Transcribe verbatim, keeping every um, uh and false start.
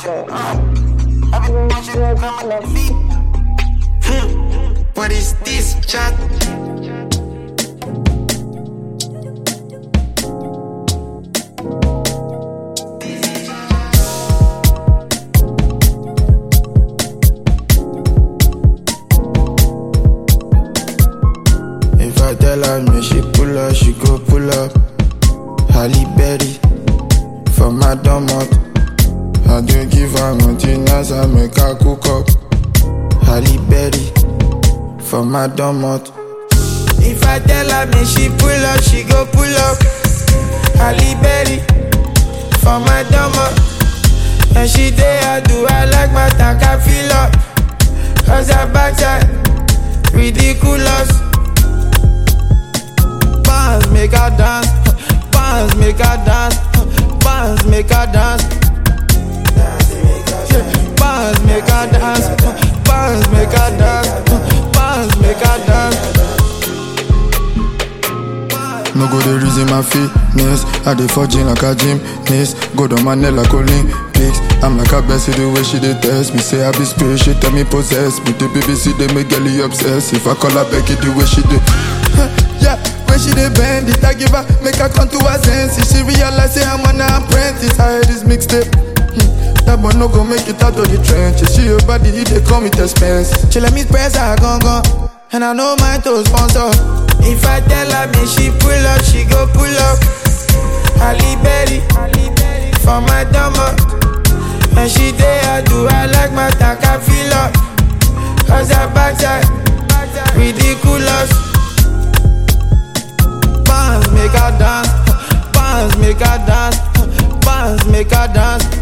action. I've been watching you come on the feet. What is this chat? If I tell her me she pull up, she go pull up. Halle Berry for my domot. I do give her Martinez, I make her cook up. Halle Berry for my domot. If I tell her me she pull up, she go pull up. Halle Berry for my domot. And she day I do, I like my tank, I feel up. Cause her backside ridiculous. Bands make her dance, bands make her dance, bands make her dance. Bands make her dance, bands make her dance, bands make her dance. No go the reason my fitness. I dey forging like a gymnast. Go down my neck like Olympics. I'm like a Bessie the way she dey test me. Say I be spirit, she tell me possess me. The B B C they make girlie obsessed. If I call her Becky the way she dey, yeah, when she dey bend it, I give her make her come to her senses. She realize say I'm an apprentice. I heard this mixtape. That boy no go make it out of the trenches. She your body, he dey come with expense. She let me press her gun gun, and I know mine to sponsor. If I tell her me she pull up, she go pull up. Halle Berry for my dumber. And she day I do, I like my tank, I feel up. Cause her backside ridiculous. Bands make her dance, bands make her dance, bands make her dance.